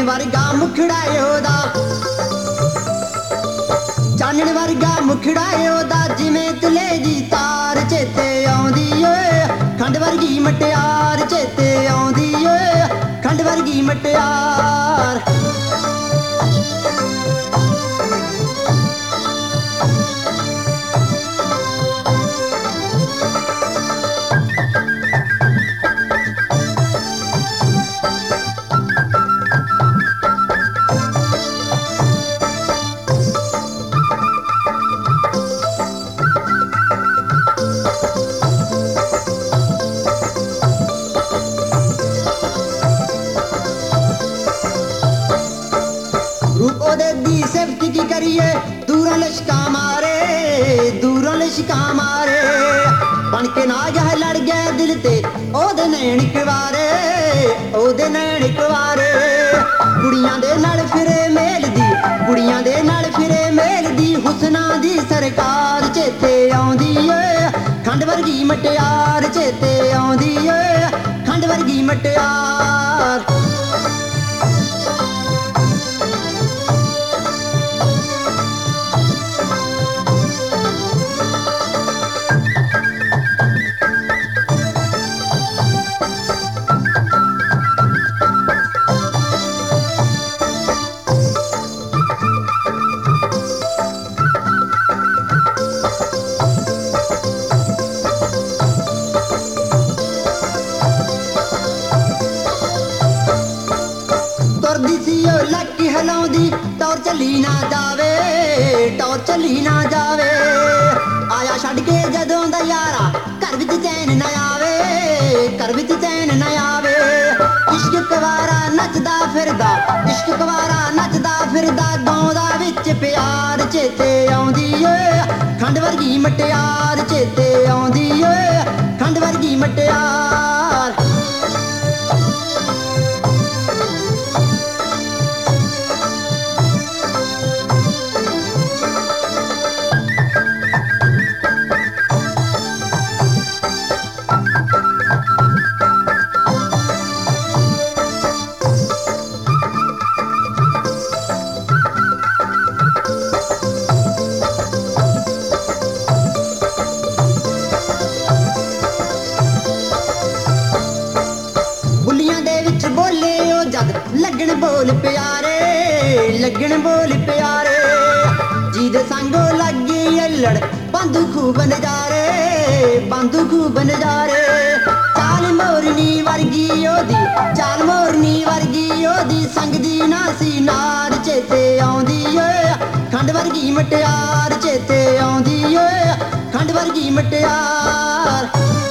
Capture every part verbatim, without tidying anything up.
ਚਾਨਣ ਵਰਗਾ ਮੁਖੜਾ ਏ ਉਹਦਾ, ਚਾਨਣ ਵਰਗਾ ਮੁਖੜਾ ਏ ਉਹਦਾ, ਜਿਵੇਂ ਤਲੇ ਦੀ ਤਾਰ ਚੇਤੇ ਆਉਂਦੀ ਏ। ਖੰਡ ਵਰਗੀ ਮਟਿਆਰ ਚੇਤੇ ਆਉਂਦੀ ਏ, ਖੰਡ ਵਰਗੀ ਮਟਿਆਰ। रूप ओदे दी सिफत की करिए, दूरों लिशका मारे, दूरों लिशका मारे। बन के नाग है लड़ गए दिल ते ओदे नैन कवारे, ओदे नैन कवारे। कुड़ियां दे नाल फिरे मेल दी, कुड़ियां दे नाल फिरे मेल दी, हुसना दी सरकार चेते आउंदी ए। खंड वर्गी मटियार चेते आउंदी ए, खंड वर्गी मटियार। लक्की हिलाउंदी टौर चली ना जावे, टौर चली ना जावे। आया छड्ड के जदों दा यारा घर विच चैन ना आवे, घर विच चैन ना आवे। इश्क कवारा नचदा फिरदा, इश्क कवारा नचदा फिरदा, गाउंदा विच प्यार चेते आउंदी ए। खंड वर्गी मटियार चेते आउंदी ए, खंड वर्गी मटियार। लगन बोल प्यारे, लगन बोल प्यारे। जिहदे संग लगी अल्लड़ बंधु खूब नजारे, बंधु खूब नजारे। चाल मोरनी वर्गी ओदी, चाल मोरनी वर्गी ओदी, संग दी नासी नार चेते आउंदी ए। खंड वर्गी मटियार चेते आउंदी ए, खंड वर्गी मटियार।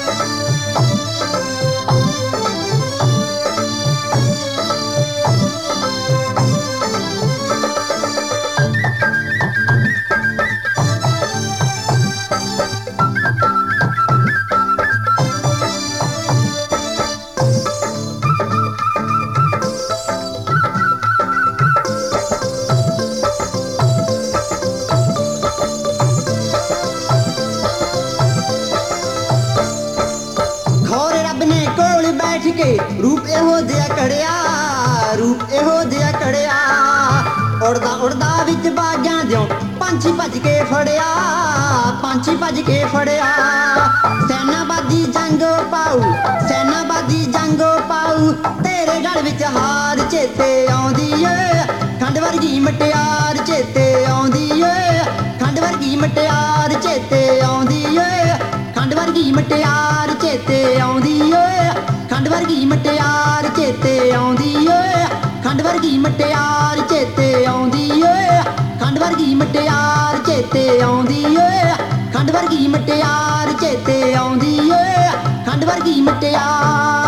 के रूप एहो जिहा कड़िया, रूप एहो जिहा कड़िया। उड़दा उड़दा विच बागियां दियों पंछी भज के फड़िया, पंछी भज के फड़िया। सैनाबादी जंगो पाऊ, सैनाबादी जंगो पाऊ, तेरे गल विच हार चेते आउंदी ए। खंड वर्गी मटियार चेते आउंदी ए, खंड वर्गी मटियार चेते आउंदी ए, खंड वर्गी मटियार चेते आउंदी ए। खंड वर्गी मटियार चेते आउंदी ए, खंड वर्गी मटियार चेते आउंदी ए। खंड वर्गी मटियार चेते आउंदी ए, खंड वर्गी मटियार चेते आउंदी ए, खंड वर्गी मटियार।